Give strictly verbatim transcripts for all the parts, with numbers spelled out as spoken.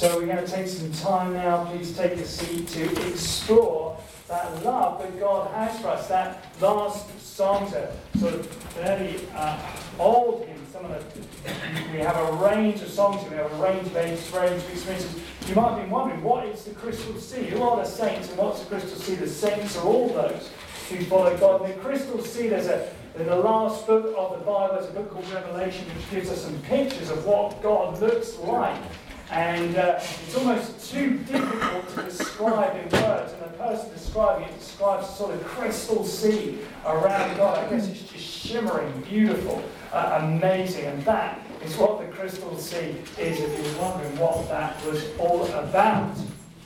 So we're going to take some time now, please take a seat, to explore that love that God has for us. That last songs are sort of fairly uh, old hymns. Some of the, we have a range of songs, we have a range of ages, range of experiences. You might have been wondering, what is the crystal sea? Who are the saints and what's the crystal sea? The saints are all those who follow God. And the crystal sea, there's a in the last book of the Bible, there's a book called Revelation, which gives us some pictures of what God looks like. And uh, it's almost too difficult to describe in words. And the person describing it describes a sort of crystal sea around God. I guess it's just shimmering, beautiful, uh, amazing. And that is what the crystal sea is, if you're wondering what that was all about.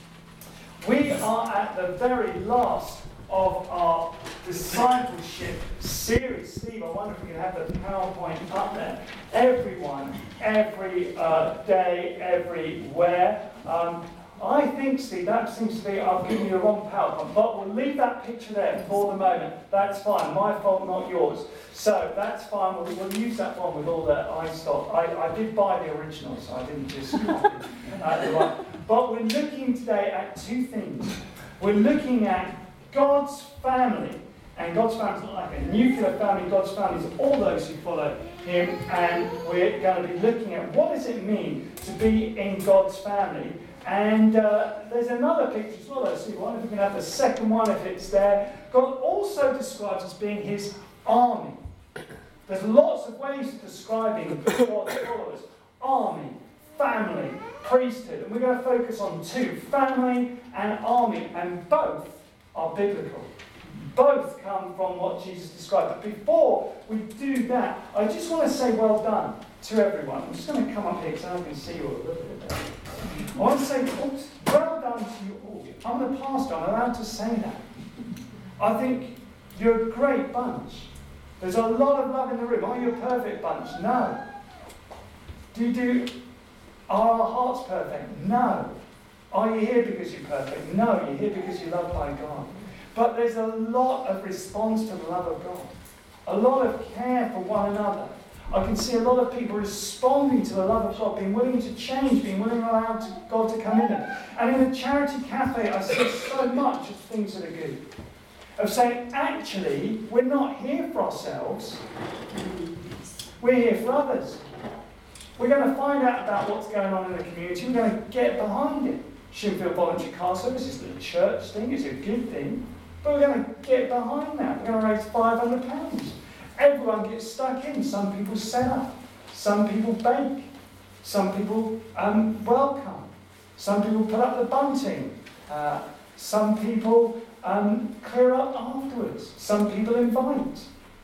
We are at the very last of our discipleship series. Steve, I wonder if we can have the PowerPoint up there. Everyone, every uh, day, everywhere. Um, I think, Steve, that seems to be, I've given you the wrong PowerPoint, but we'll leave that picture there for the moment. That's fine. My fault, not yours. So that's fine. We'll, we'll use that one with all the iStop. I, I did buy the original, so I didn't just copy uh, the one. But we're looking today at two things. We're looking at God's family, and God's family is not like a nuclear family. God's family is all those who follow Him, and we're going to be looking at what does it mean to be in God's family. And uh, there's another picture as well. Let's see, I wonder if we can have the second one if it's there. God also describes us being His army. There's lots of ways of describing God's followers: army, family, priesthood, and we're going to focus on two: family and army, and both are biblical. Both come from what Jesus described. But before we do that, I just want to say well done to everyone. I'm just going to come up here because I can see you all a little bit better. I want to say oops, well done to you all. I'm the pastor, I'm allowed to say that. I think you're a great bunch. There's a lot of love in the room. Are you a perfect bunch? No. Do you do, are our hearts perfect? No. Are you here because you're perfect? No, you're here because you're loved by God. But there's a lot of response to the love of God. A lot of care for one another. I can see a lot of people responding to the love of God, being willing to change, being willing to allow to God to come in. And in the charity cafe, I see so much of things that are good. Of saying, actually, we're not here for ourselves. We're here for others. We're going to find out about what's going on in the community. We're going to get behind it. Shinfield Voluntary Car Service is a church thing, it's a good thing, but we're going to get behind that. We're going to raise five hundred pounds. Everyone gets stuck in. Some people set up, some people bake, some people um, welcome, some people put up the bunting, uh, some people um, clear up afterwards, some people invite.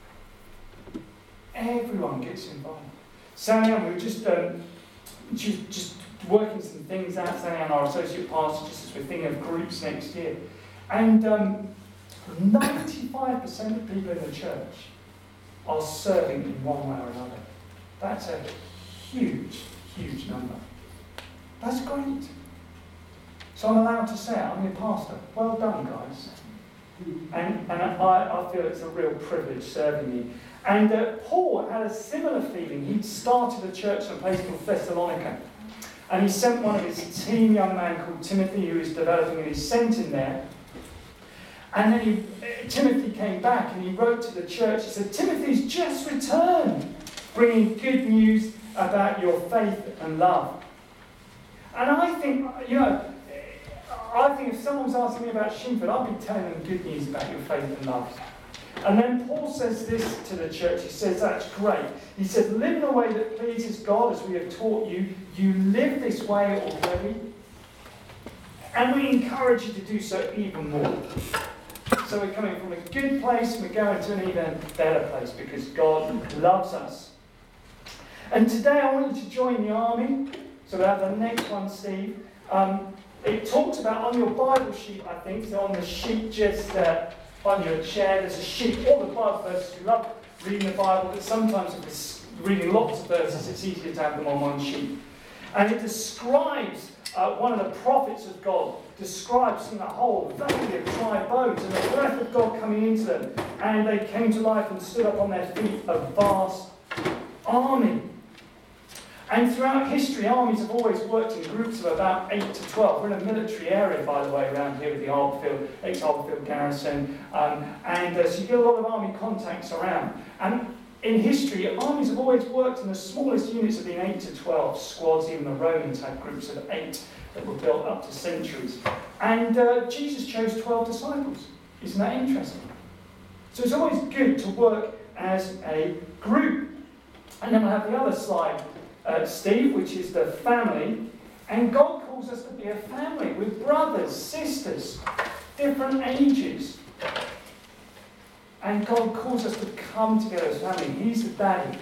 Everyone gets involved. Sally Ann, we were just, um, just, just working some things out, Sally Ann, our associate pastor, just as we're thinking of groups next year. And um, ninety-five percent of people in the church are serving in one way or another. That's a huge, huge number. That's great. So I'm allowed to say it, I'm your pastor. Well done, guys. And, and I, I feel it's a real privilege serving you. And uh, Paul had a similar feeling. He'd started a church in a place called Thessalonica. And he sent one of his teen young man called Timothy, who was developing, and he sent him there. And then he, uh, Timothy came back and he wrote to the church. He said, Timothy's just returned, bringing good news about your faith and love. And I think, you know, I think if someone was asking me about Shinfield, I'd be telling them good news about your faith and love. And then Paul says this to the church. He says, that's great. He says, live in a way that pleases God as we have taught you. You live this way already. And we encourage you to do so even more. So we're coming from a good place and we're going to an even better place because God loves us. And today I want you to join the army. So we'll have the next one, Steve. Um, it talks about on your Bible sheet, I think, so on the sheet just uh, on your chair, there's a sheet, all the Bible verses. We love reading the Bible, but sometimes if it's reading lots of verses, it's easier to have them on one sheet. And it describes uh, one of the prophets of God, describes in a whole valley of dry bones and the breath of God coming into them. And they came to life and stood up on their feet, a vast army. And throughout history, armies have always worked in groups of about eight to twelve. We're in a military area, by the way, around here with the Harbourfield, ex-Harbourfield garrison. Um, and uh, so you get a lot of army contacts around. And in history, armies have always worked, and the smallest units have been eight to twelve squads. Even the Romans had groups of eight that were built up to centuries. And uh, Jesus chose twelve disciples. Isn't that interesting? So it's always good to work as a group. And then we'll have the other slide, uh, Steve, which is the family. And God calls us to be a family with brothers, sisters, different ages. And God calls us to come together as family. He's the daddy.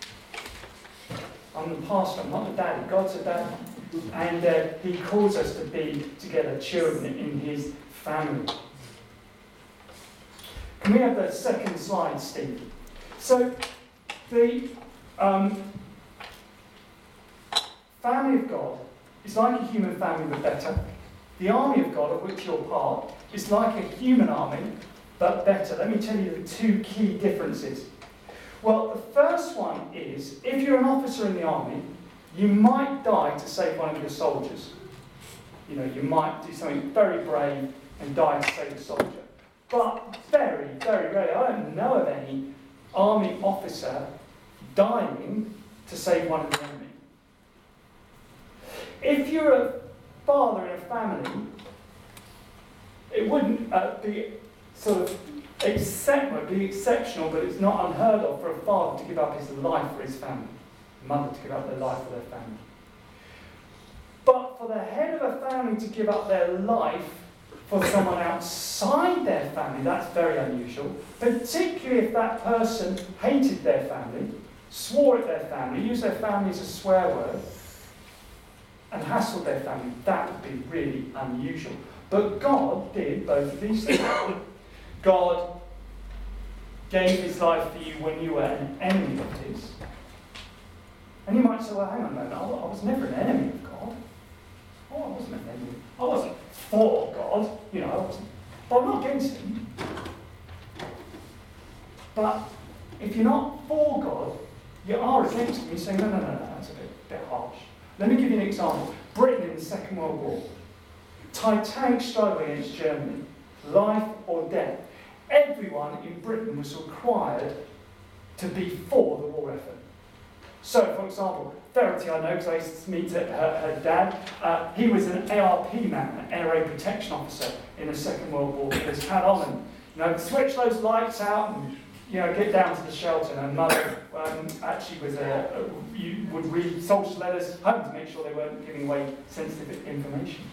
I'm the pastor, I'm not the daddy. God's the daddy. And uh, he calls us to be together, children in his family. Can we have the second slide, Steve? So, the um, family of God is like a human family but better. The army of God, of which you're part, is like a human army but better. Let me tell you the two key differences. Well, the first one is, if you're an officer in the army, you might die to save one of your soldiers. You know, you might do something very brave and die to save a soldier. But very, very rarely, I don't know of any army officer dying to save one of the enemy. If you're a father in a family, it wouldn't uh, be sort of except, would be exceptional, but it's not unheard of for a father to give up his life for his family, a mother to give up their life for their family. But for the head of a family to give up their life for someone outside their family, that's very unusual, particularly if that person hated their family, swore at their family, used their family as a swear word, and hassled their family. That would be really unusual. But God did both of these things. God gave his life for you when you were an enemy of his. And you might say, well, hang on a moment, I was never an enemy of God. Oh, I wasn't an enemy. I wasn't for God, you know, I wasn't. But I'm not against him. But if you're not for God, you are against him. You say, no, no, no, no, that's a bit, bit harsh. Let me give you an example. Britain in the Second World War. Titanic struggle against Germany. Life or death. Everyone in Britain was required to be for the war effort. So, for example, Verity, I know because I used to meet her, her dad. Uh, he was an A R P man, an air raid protection officer in the Second World War. He was had on and, you know, switch those lights out and, you know, get down to the shelter. And mother um, actually was a, a, you would read soldiers' letters home to make sure they weren't giving away sensitive information.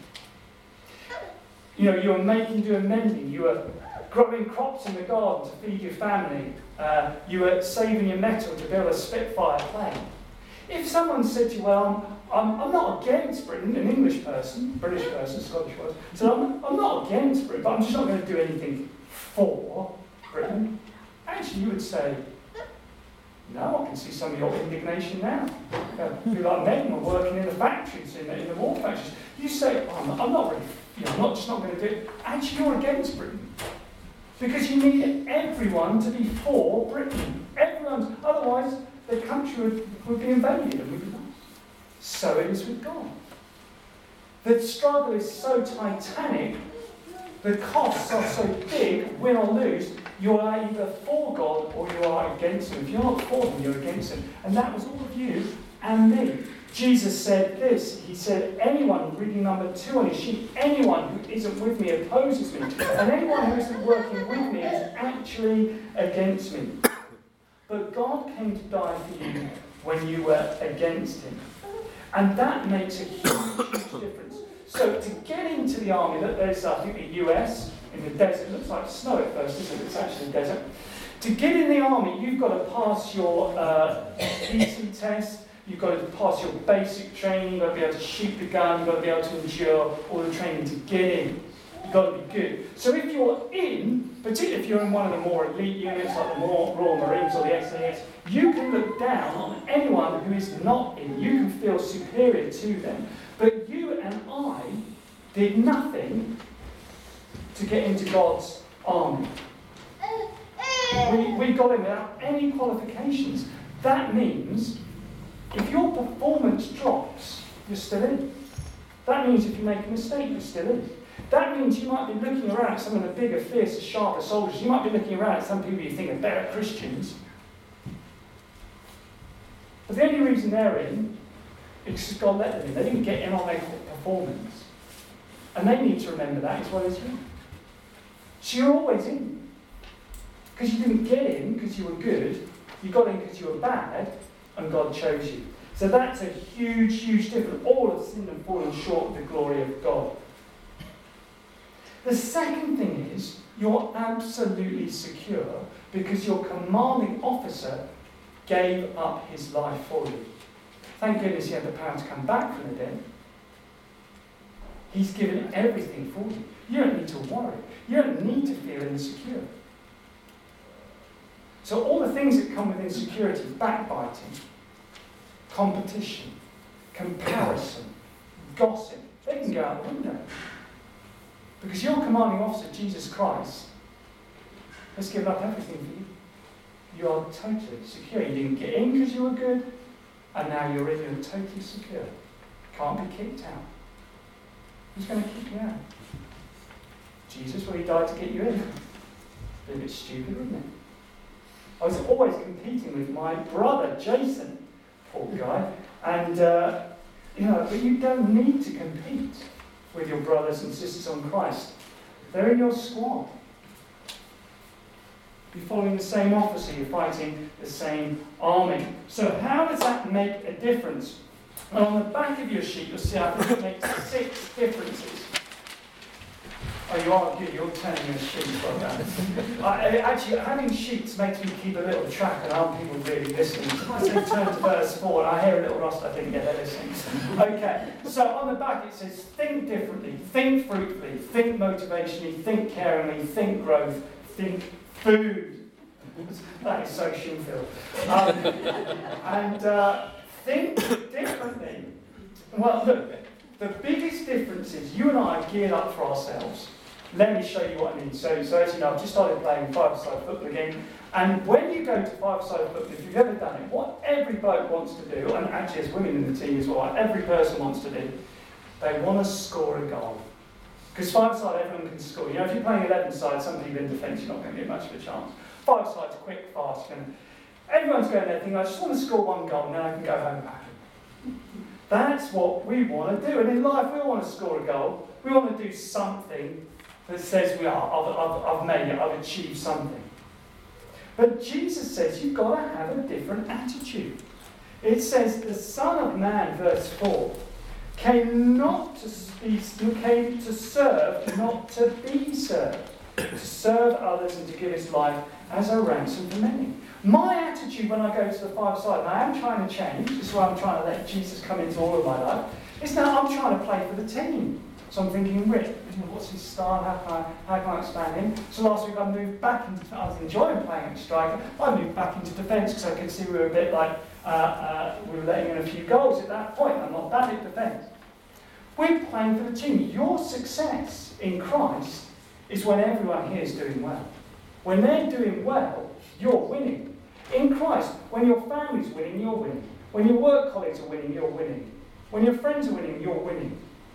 You know, you were making, doing mending. You were growing crops in the garden to feed your family. Uh, you were saving your metal to build a Spitfire plane. If someone said to you, well, I'm, I'm, I'm not against Britain, an English person, British person, Scottish person, so I'm, I'm not against Britain, but I'm just not going to do anything for Britain, actually you would say, no, I can see some of your indignation now. Uh, people like men were working in the factories, in the, in the war factories. You say, oh, I'm, not, I'm not really, you know, I'm not, just not going to do it. Actually, you're against Britain. Because you need everyone to be for Britain. Everyone's, otherwise the country would, would be invaded and we'd be lost. So it is with God. The struggle is so titanic, the costs are so big, win or lose, you are either for God or you are against him. If you're not for him, you're against him. And that was all of you and me. Jesus said this, he said, anyone, reading number two on his sheet, anyone who isn't with me opposes me, and anyone who isn't working with me is actually against me. But God came to die for you when you were against him. And that makes a huge, huge difference. So to get into the army, there's, I think, the U S in the desert. It looks like snow at first, isn't it? It's actually a desert. To get in the army, you've got to pass your uh, P T test. You've got to pass your basic training, you've got to be able to shoot the gun, you've got to be able to endure all the training to get in. You've got to be good. So if you're in, particularly if you're in one of the more elite units like the Royal Marines or the S A S, you can look down on anyone who is not in. You can feel superior to them. But you and I did nothing to get into God's army. We, we got in without any qualifications. That means if your performance confidence drops, you're still in. That means if you make a mistake, you're still in. That means you might be looking around at some of the bigger, fiercer, sharper soldiers. You might be looking around at some people you think are better Christians. But the only reason they're in is because God let them in. They didn't get in on their performance. And they need to remember that as well as you. So you're always in. Because you didn't get in because you were good. You got in because you were bad. And God chose you. So that's a huge, huge difference. All have sinned and fallen short of the glory of God. The second thing is, you're absolutely secure because your commanding officer gave up his life for you. Thank goodness he had the power to come back from the dead. He's given everything for you. You don't need to worry. You don't need to feel insecure. So all the things that come with insecurity, backbiting, competition, comparison, gossip, they can go out the window. Because your commanding officer, Jesus Christ, has given up everything for you. You are totally secure. You didn't get in because you were good, and now you're in, you're totally secure. Can't be kicked out. Who's going to kick you out? Jesus, well, he died to get you in. Be a bit stupid, wouldn't it? I was always competing with my brother, Jason, poor guy, and, uh, you know, but you don't need to compete with your brothers and sisters on Christ. They're in your squad. You're following the same officer, you're fighting the same army. So how does that make a difference? And on the back of your sheet, you'll see I think it makes six differences. Oh, you are good, you're turning your sheet like that. I, actually, having sheets makes me keep a little track, and aren't people really listening? If I say turn to verse four, and I hear a little rust, I think, yeah, they're listening. Okay, so on the back it says, think differently, think fruitfully, think motivationally, think caringly, think growth, think food. That is so shameful. Um, and uh, think differently. Well, look, the biggest difference is you and I are geared up for ourselves. Let me show you what I mean. So, so as you know, I've just started playing five-a-side football again. And when you go to five-a-side football, if you've ever done it, what every bloke wants to do, and actually as women in the team as well, every person wants to do, they want to score a goal. Because five-a-side, everyone can score. You know, if you're playing eleven-side, some people in defence, you're not going to get much of a chance. Five-side's quick, fast. And everyone's going there thinking, I just want to score one goal, and then I can go home happy. That's what we want to do. And in life, we all want to score a goal. We want to do something that says we are, I've, I've, I've made it, I've achieved something. But Jesus says you've got to have a different attitude. It says the Son of Man, verse four, came not to be, came to serve, not to be served, to serve others and to give his life as a ransom for many. My attitude when I go to the five-side, and I am trying to change, this is why I'm trying to let Jesus come into all of my life, is now I'm trying to play for the team. So I'm thinking, Rick, what's his style? How can I, how can I expand him? So last week I moved back into, I was enjoying playing at striker, I moved back into defence because I could see we were a bit like, uh, uh, we were letting in a few goals at that point. I'm not bad at defence. We're playing for the team. Your success in Christ is when everyone here is doing well. When they're doing well, you're winning. In Christ, when your family's winning, you're winning. When your work colleagues are winning, you're winning. When your friends are winning, you're winning.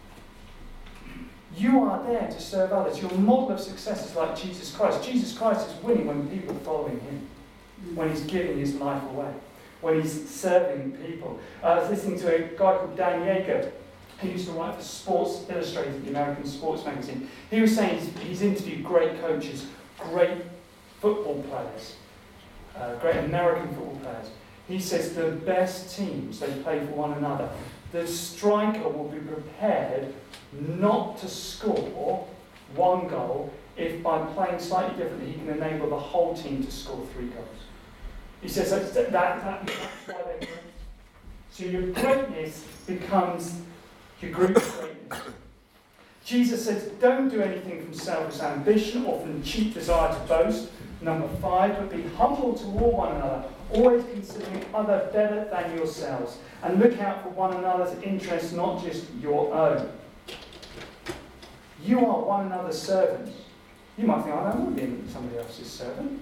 You are there to serve others. Your model of success is like Jesus Christ. Jesus Christ is winning when people are following him, when he's giving his life away, when he's serving people. I was listening to a guy called Dan Yeager, who used to write for Sports Illustrated, the American sports magazine. He was saying he's, he's interviewed great coaches, great football players, uh, great American football players. He says the best teams, they play for one another. The striker will be prepared not to score one goal if by playing slightly differently he can enable the whole team to score three goals. He says that, that, that that's why they're great. So your greatness becomes your group's greatness. Jesus says, don't do anything from selfish ambition or from cheap desire to boast. Number five, but be humble toward one another, always considering other better than yourselves, and look out for one another's interests, not just your own. You are one another's servants. You might think, I don't want to be somebody else's servant.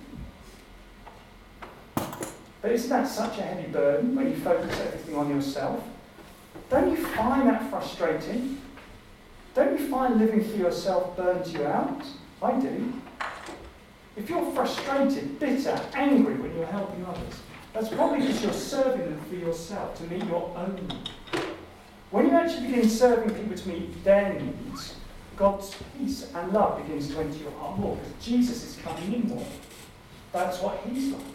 But isn't that such a heavy burden when you focus everything on yourself? Don't you find that frustrating? Don't you find living for yourself burns you out? I do. If you're frustrated, bitter, angry when you're helping others, that's probably because you're serving them for yourself, to meet your own needs. When you actually begin serving people to meet their needs, God's peace and love begins to enter your heart more, because Jesus is coming in more. That's what he's like.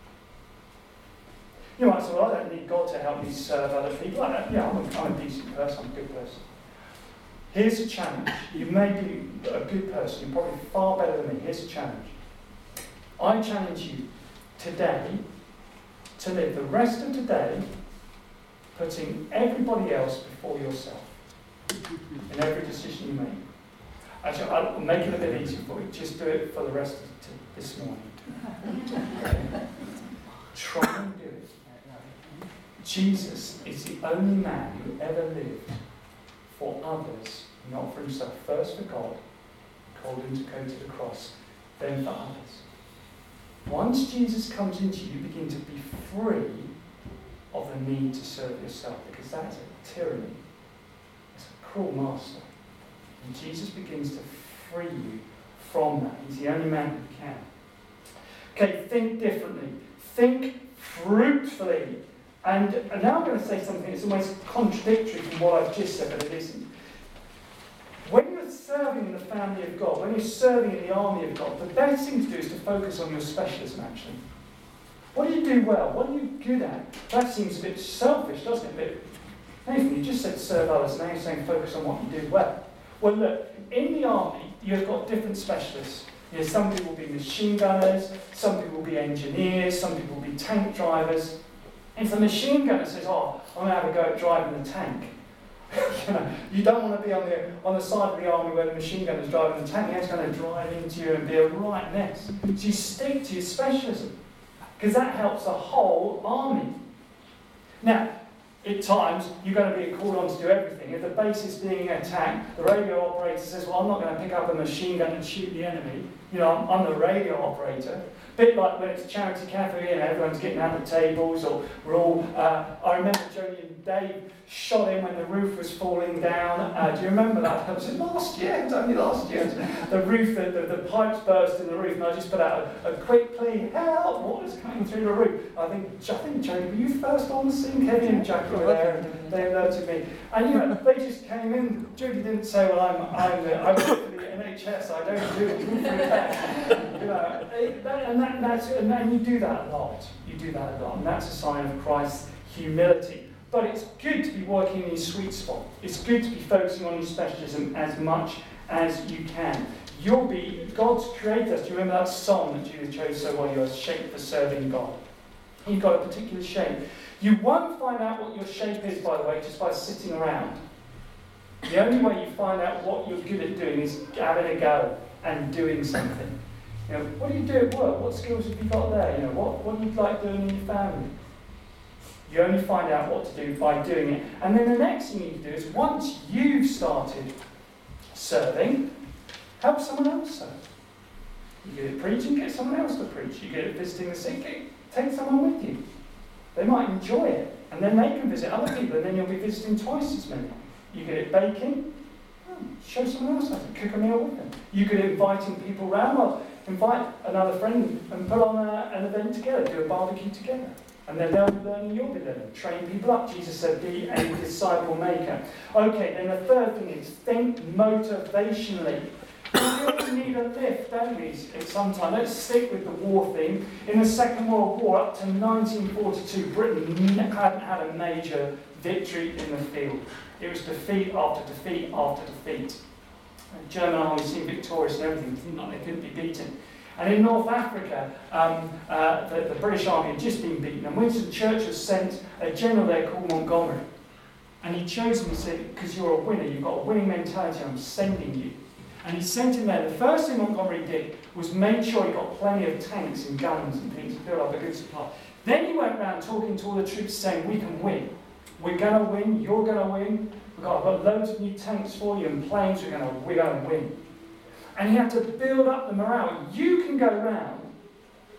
You might say, well, I don't need God to help me serve other people. I don't, yeah, I'm a, I'm a decent person, I'm a good person. Here's a challenge. You may be a good person, you're probably far better than me. Here's a challenge. I challenge you today to live the rest of today putting everybody else before yourself in every decision you make. Actually, I'll make it a bit easier for you. Just do it for the rest of t- this morning. Try and do it. Jesus is the only man who ever lived for others, not for himself. First for God, called him to go to the cross, then for others. Once Jesus comes into you, you begin to be free of the need to serve yourself, because that is a tyranny. It's a cruel master. And Jesus begins to free you from that. He's the only man who can. Okay, think differently. Think fruitfully. And, and now I'm going to say something that's almost contradictory from what I've just said, but it isn't. When you're serving in the family of God, when you're serving in the army of God, the best thing to do is to focus on your specialism, actually. What do you do well? What are you good at? That seems a bit selfish, doesn't it? A bit, Nathan, you just said serve others, now you're saying focus on what you do well. Well, look, in the army, you've got different specialists. You know, some people will be machine gunners, some people will be engineers, some people will be tank drivers. If the machine gunner says, oh, I'm going to have a go at driving the tank, you know, you don't want to be on the on the side of the army where the machine gunner is driving the tank. He's going to drive into you and be a right mess. So you stick to your specialism, because that helps the whole army. Now, at times, you're going to be called on to do everything. If the base is being attacked, the radio operator says, well, I'm not going to pick up a machine gun and shoot the enemy. You know, I'm, I'm the radio operator. A bit like when it's a charity cafe and everyone's getting out the tables, or we're all, uh, I remember Joni and Dave shot in when the roof was falling down. Uh, do you remember that? That was last year, it was only last year. The roof, the, the, the pipes burst in the roof, and I just put out a, a quick plea, help, water's coming through the roof. I think, I think Joni, were you first on the scene? Kevin and Jack were there, and they alerted me. And you know, they just came in. Judy didn't say, well, I'm, I'm, the, I work for the N H S, I don't do it. You know, it, that, and, that, that's, and, and you do that a lot. You do that a lot, and that's a sign of Christ's humility. But it's good to be working in your sweet spot. It's good to be focusing on your specialism as much as you can. You'll be, God's created us. Do you remember that song that Judah chose so well? You're shaped for serving God. You've got a particular shape. You won't find out what your shape is, by the way, just by sitting around. The only way you find out what you're good at doing is having a go and doing something. You know, what do you do at work? What skills have you got there? You know, what, what do you like doing in your family? You only find out what to do by doing it. And then the next thing you do is, once you've started serving, help someone else serve. You get at preaching, get someone else to preach. You get at visiting the sick, take someone with you. They might enjoy it, and then they can visit other people, and then you'll be visiting twice as many. You get at baking, oh, show someone else how to cook a meal with them. You get at inviting people round, well, invite another friend and put on a, an event together, do a barbecue together. And then they'll be learning, you'll be learning. Train people up. Jesus said, be a disciple maker. Okay, then the third thing is, think motivationally. We all need a lift, don't we, at some time? Let's stick with the war theme. In the Second World War, up to nineteen forty-two, Britain hadn't had a major victory in the field. It was defeat after defeat after defeat. The German army seemed victorious and everything, seemed like they couldn't be beaten. And in North Africa, um, uh, the, the British army had just been beaten, and Winston Churchill sent a general there called Montgomery. And he chose him and said, because you're a winner, you've got a winning mentality, I'm sending you. And he sent him there. The first thing Montgomery did was make sure he got plenty of tanks and guns and things to build up a good supply. Then he went around talking to all the troops saying, we can win. We're going to win, you're going to win. We've got, I've got loads of new tanks for you and planes, we're going to, we're going to win. And he had to build up the morale. You can go round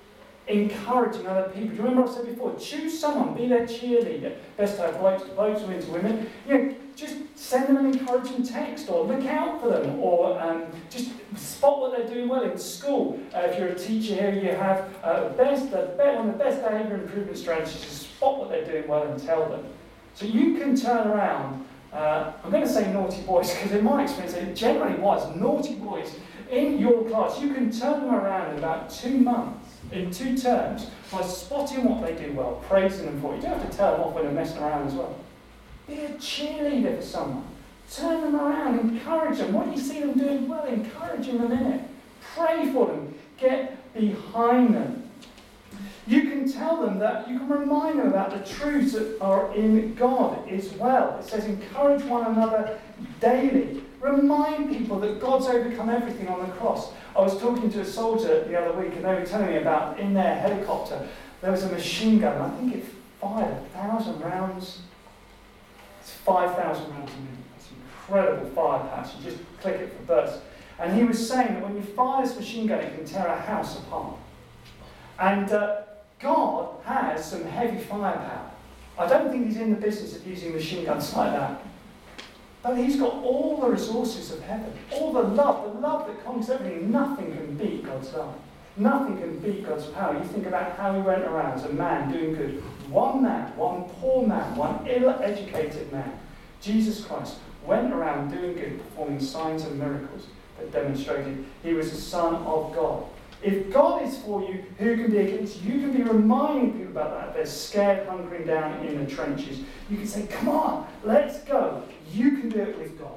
encouraging other people. Do you remember I said before, choose someone, be their cheerleader. Best to have blokes, blokes, women to women. You know, just send them an encouraging text, or look out for them, or um, just spot what they're doing well in school. Uh, if you're a teacher here, you have uh, the best, the best, one of the best behaviour improvement strategies is to spot what they're doing well and tell them. So you can turn around, uh, I'm going to say naughty boys, because in my experience it generally was, naughty boys in your class, you can turn them around in about two months, in two terms, by spotting what they do well, praising them for it. You don't have to tell them off when they're messing around as well. Be a cheerleader for someone. Turn them around, encourage them. When you see them doing well, encouraging them in it. Pray for them. Get behind them. You can tell them that, you can remind them about the truths that are in God as well. It says encourage one another daily. Remind people that God's overcome everything on the cross. I was talking to a soldier the other week and they were telling me about in their helicopter there was a machine gun. I think it fired a thousand rounds. It's five thousand rounds a minute. It's incredible firepower. You just click it for bursts. And he was saying that when you fire this machine gun, it can tear a house apart. And uh, God has some heavy firepower. I don't think he's in the business of using machine guns like that. But he's got all the resources of heaven, all the love, the love that conquers everything. Nothing can beat God's love. Nothing can beat God's power. You think about how he went around as a man doing good. One man, one poor man, one ill-educated man, Jesus Christ, went around doing good, performing signs and miracles that demonstrated he was the Son of God. If God is for you, who can be against you? You can be reminding people about that. They're scared, hunkering down in the trenches. You can say, come on, let's go. You can do it with God.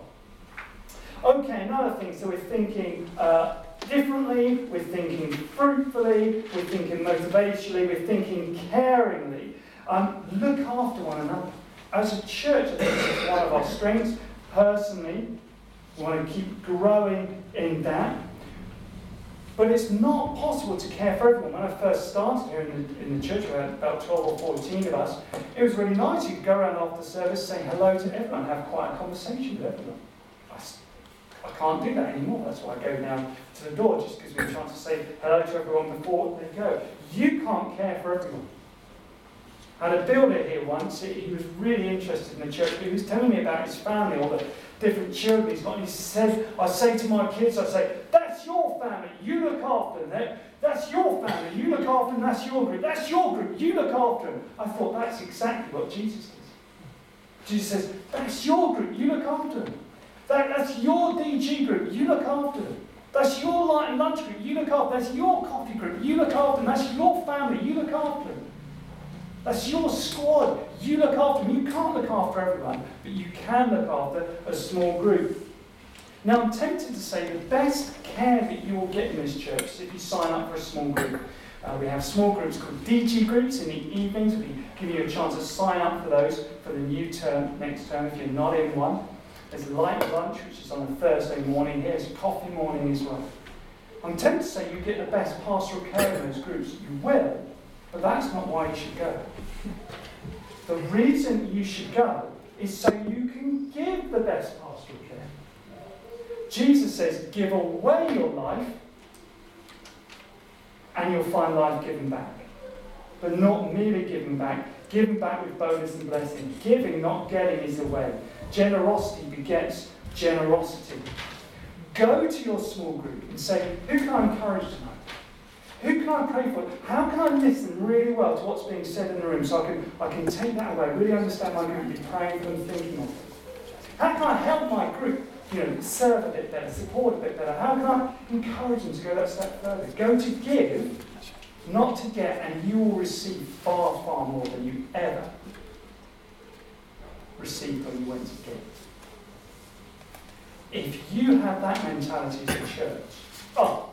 Okay, another thing. So we're thinking uh, differently, we're thinking fruitfully, we're thinking motivationally, we're thinking caringly. Um, look after one another. As a church, I think this is one of our strengths. Personally, we want to keep growing in that. But it's not possible to care for everyone. When I first started here in the, in the church, we had about twelve or fourteen of us. It was really nice. You could go around after service, say hello to everyone, have quite a conversation with everyone. I, I can't do that anymore. That's why I go down to the door, just gives me a chance to say hello to everyone before they go. You can't care for everyone. I had a builder here once. He was really interested in the church, but he was telling me about his family, all the different children he's got. And he said, I say to my kids, I say, that's your family, you look after them. That's your family, you look after them, that's your group. That's your group, you look after them. I thought that's exactly what Jesus does. Jesus says, that's your group, you look after them. That, that's your D G group, you look after them. That's your light and lunch group, you look after them. That's your coffee group, you look after them. That's your family, you look after them. That's your squad. You look after them. You can't look after everyone, but you can look after a small group. Now, I'm tempted to say the best care that you will get in this church is if you sign up for a small group. Uh, we have small groups called D G groups in the evenings. We give you a chance to sign up for those for the new term, next term, if you're not in one. There's light lunch, which is on a Thursday morning. Here's coffee morning as well. I'm tempted to say you get the best pastoral care in those groups. You will. But that's not why you should go. The reason you should go is so you can give the best pastoral care. Jesus says, give away your life and you'll find life given back. But not merely given back, given back with bonus and blessing. Giving, not getting, is the way. Generosity begets generosity. Go to your small group and say, who can I encourage tonight? Who can I pray for? How can I listen really well to what's being said in the room so I can, I can take that away, really understand my group, be praying for them, thinking of them? How can I help my group, you know, serve a bit better, support a bit better? How can I encourage them to go that step further? Go to give, not to get, and you will receive far, far more than you ever received when you went to give. If you have that mentality as a church, oh,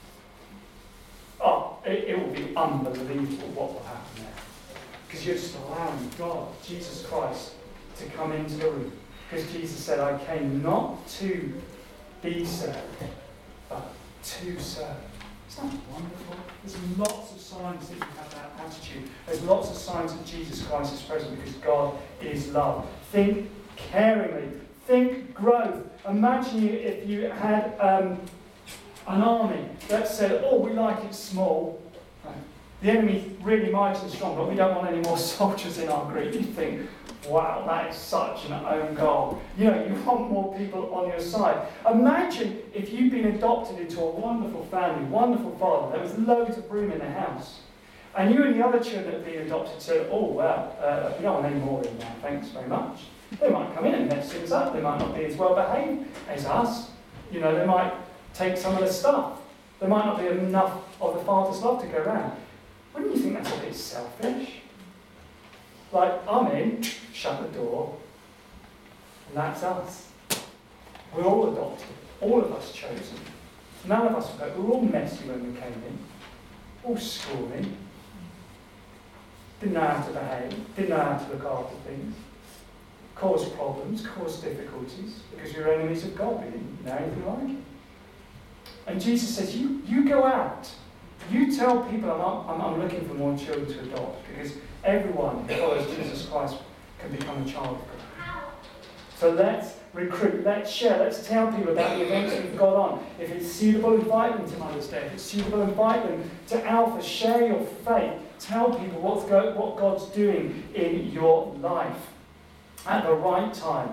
Oh, it, it will be unbelievable what will happen there. Because you're just allowing God, Jesus Christ, to come into the room. Because Jesus said, I came not to be served, but to serve. Isn't that wonderful? There's lots of signs that you have that attitude. There's lots of signs that Jesus Christ is present because God is love. Think caringly. Think growth. Imagine you, if you had... Um, an army that said, oh, we like it small. Right. The enemy really mighty and strong, but we don't want any more soldiers in our group. You think, wow, that is such an own goal. You know, you want more people on your side. Imagine if you'd been adopted into a wonderful family, wonderful father, there was loads of room in the house. And you and the other children that had been adopted said, oh, well, uh, we don't want any more in there, thanks very much. They might come in and mess things up. They might not be as well behaved as us. You know, they might take some of the stuff. There might not be enough of the father's love to go around. Wouldn't you think that's a bit selfish? Like, I'm in, shut the door, and that's us. We're all adopted, all of us chosen. None of us were, we were all messy when we came in, all scrawny, didn't know how to behave, didn't know how to look after things, caused problems, caused difficulties, because we were enemies of God, we didn't know anything like it. And Jesus says, you, you go out. You tell people I'm, I'm, I'm looking for more children to adopt, because everyone who follows Jesus Christ can become a child of God. So let's recruit, let's share, let's tell people about the events we've got on. If it's suitable, invite them to Mother's Day. If it's suitable, invite them to Alpha. Share your faith. Tell people what's go, what God's doing in your life at the right time.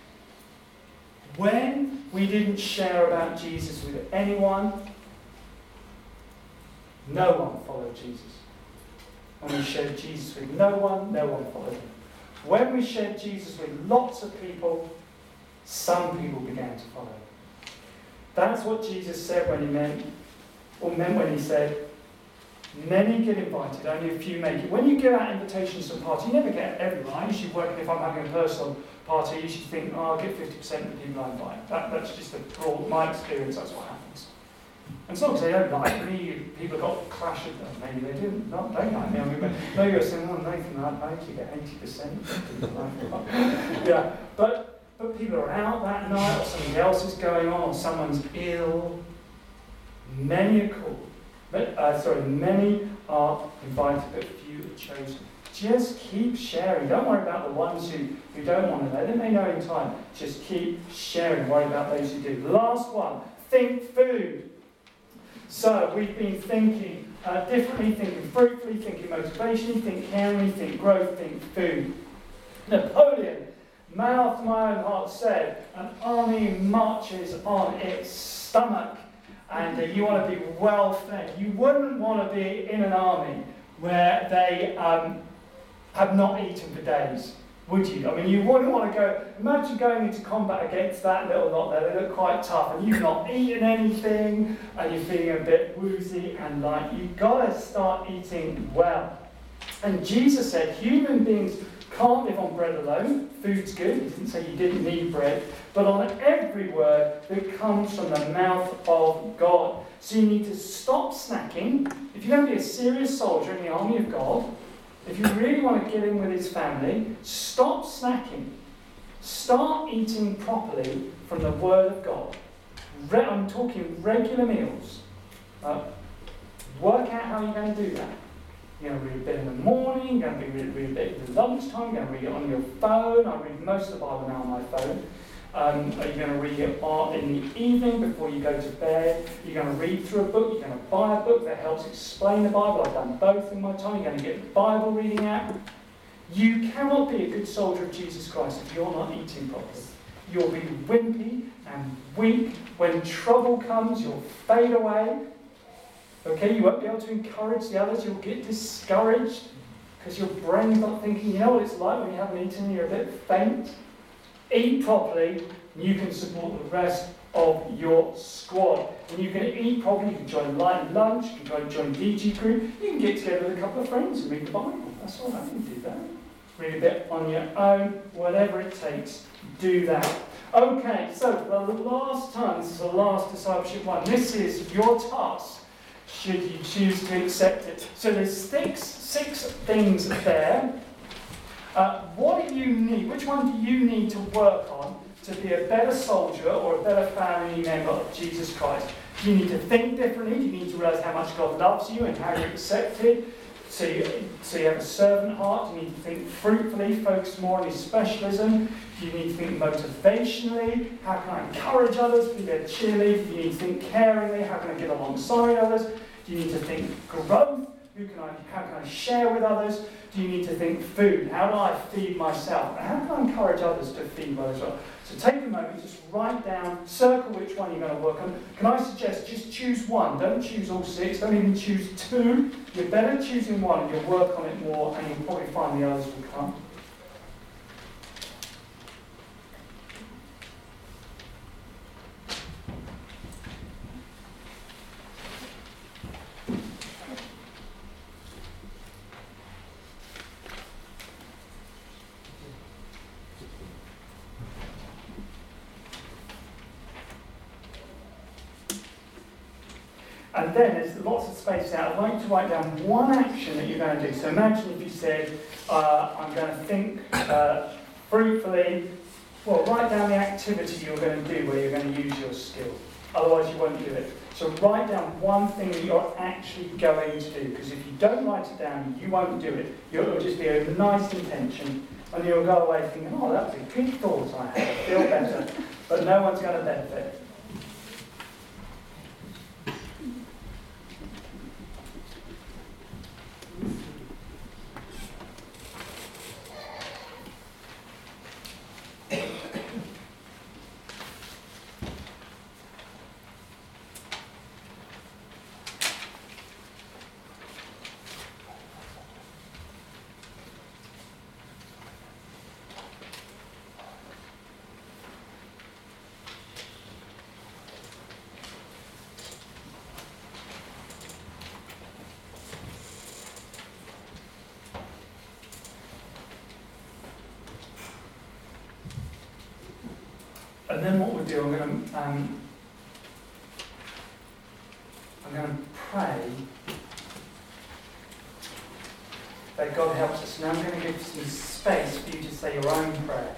When we didn't share about Jesus with anyone, no one followed Jesus. When we shared Jesus with no one, no one followed him. When we shared Jesus with lots of people, some people began to follow. That's what Jesus said when he meant, or meant when he said, many get invited, only a few make it. When you give out invitations to a party, you never get everyone. I usually work, if I'm having a personal party, I usually think, oh, I'll get fifty percent of the people I invite. That, that's just a broad, my experience, that's what happens. And it's not because they don't like me, people got a clash with them, maybe they didn't, not, don't like me. I mean, maybe you're saying, oh, Nathan, I'd like you get eighty percent. Yeah, but, but people are out that night, or something else is going on, or someone's ill. Many are called, but, uh, sorry, many are invited, but few are chosen. Just keep sharing. Don't worry about the ones who, who don't want to know. They may know in time. Just keep sharing. Worry about those who do. Last one, think food. So we've been thinking uh, differently, thinking fruitfully, thinking motivationally, think caringly, think growth, think food. Napoleon, man after my own heart, said, an army marches on its stomach. And uh, you want to be well fed. You wouldn't want to be in an army where they um, have not eaten for days, would you? I mean, you wouldn't want to go, imagine going into combat against that little lot there, they look quite tough, and you've not eaten anything, and you're feeling a bit woozy and light. You've got to start eating well. And Jesus said, human beings can't live on bread alone. Food's good. He didn't say you didn't need bread. But on every word that comes from the mouth of God. So you need to stop snacking. If you're going to be a serious soldier in the army of God, if you really want to get in with his family, stop snacking. Start eating properly from the Word of God. Re- I'm talking regular meals. Uh, work out how you're going to do that. You're going to read a bit in the morning, you're going to read, read a bit at lunchtime, you're going to read it on your phone. I read most of the Bible now on my phone. Um, are you going to read it on in the evening before you go to bed? You're going to read through a book, you're going to buy a book that helps explain the Bible. I've done both in my time. You're going to get the Bible reading app. You cannot be a good soldier of Jesus Christ if you're not eating properly. You'll be wimpy and weak. When trouble comes, you'll fade away. Okay, you won't be able to encourage the others. You'll get discouraged because your brain's not thinking, you know what it's like when you haven't eaten and you're a bit faint. Eat properly, and you can support the rest of your squad. And you can eat properly, you can join light lunch, you can join, join D G group, you can get together with a couple of friends and read the Bible. That's all right, you can do that. Read a bit on your own, whatever it takes, do that. Okay, so for the last time, this is the last discipleship one. This is your task, should you choose to accept it. So there's six, six things there. Uh, what do you need? Which one do you need to work on to be a better soldier or a better family member of Jesus Christ? Do you need to think differently? Do you need to realise how much God loves you and how you're accepted? So you, so you have a servant heart? Do you need to think fruitfully, focus more on his specialism? Do you need to think motivationally? How can I encourage others, be their cheerleader? Do you need to think caringly? How can I get alongside others? Do you need to think growth? Who can I, how can I share with others? Do you need to think food? How do I feed myself? And how can I encourage others to feed well as well? So take a moment, just write down, circle which one you're going to work on. Can I suggest just choose one? Don't choose all six, don't even choose two. You're better choosing one and you'll work on it more and you'll probably find the others will come. And then there's lots of space out. I'd like to write down one action that you're going to do. So imagine if you said, uh, I'm going to think uh, fruitfully. Well, write down the activity you're going to do where you're going to use your skill. Otherwise you won't do it. So write down one thing that you're actually going to do. Because if you don't write it down, you won't do it. It'll just be a nice intention. And you'll go away thinking, oh, that was a good thought I had. I feel better. But no one's going to benefit. And then what we'll do, I'm going to um, I'm going to pray that God helps us. Now I'm going to give some space for you to say your own prayer.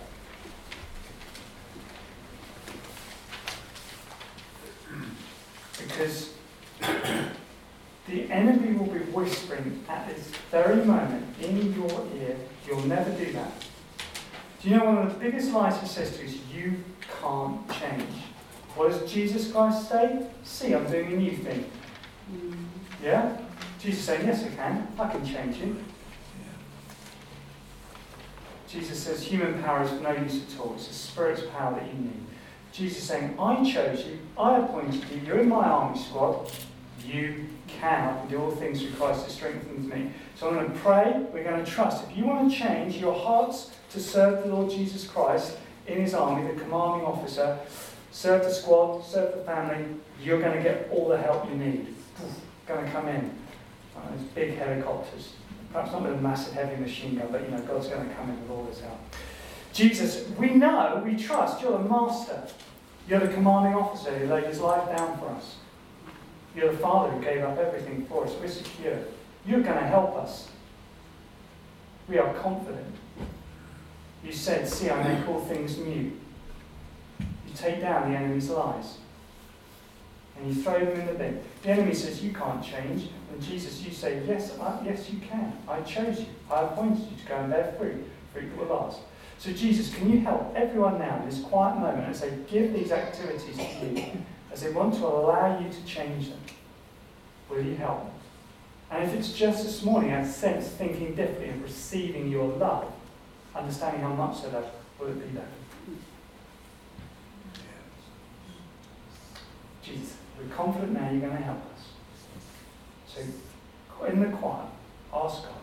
Because the enemy will be whispering at this very moment in your ear, you'll never do that. Do you know one of the biggest lies he says to you is you can't change? What does Jesus Christ say? See, I'm doing a new thing. Mm. Yeah? Jesus saying, yes, I can. I can change you. Yeah. Jesus says human power is of no use at all. It's the Spirit's power that you need. Jesus saying, I chose you. I appointed you. You're in my army squad. You can. I can do all things through Christ who strengthens me. So I'm going to pray. We're going to trust. If you want to change your hearts to serve the Lord Jesus Christ in his army, the commanding officer, serve the squad, serve the family, you're going to get all the help you need. Going to come in. Uh, those big helicopters. Perhaps not with a massive heavy machine gun, but you know, God's going to come in with all his help. Jesus, we know, we trust, you're the master. You're the commanding officer who laid his life down for us. You're the Father who gave up everything for us. We're secure. You're going to help us. We are confident. You said, see, I make all things new. You take down the enemy's lies. And you throw them in the bin. The enemy says, you can't change. And Jesus, you say, yes, I, yes, you can. I chose you. I appointed you to go and bear fruit. Fruit that will last. So Jesus, can you help everyone now in this quiet moment as they give these activities to you, as they want to allow you to change them? Will you help? And if it's just this morning, I sense thinking differently and receiving your love, understanding how much I love, will it be that? Jesus, we're confident now you're going to help us. So in the quiet, ask God.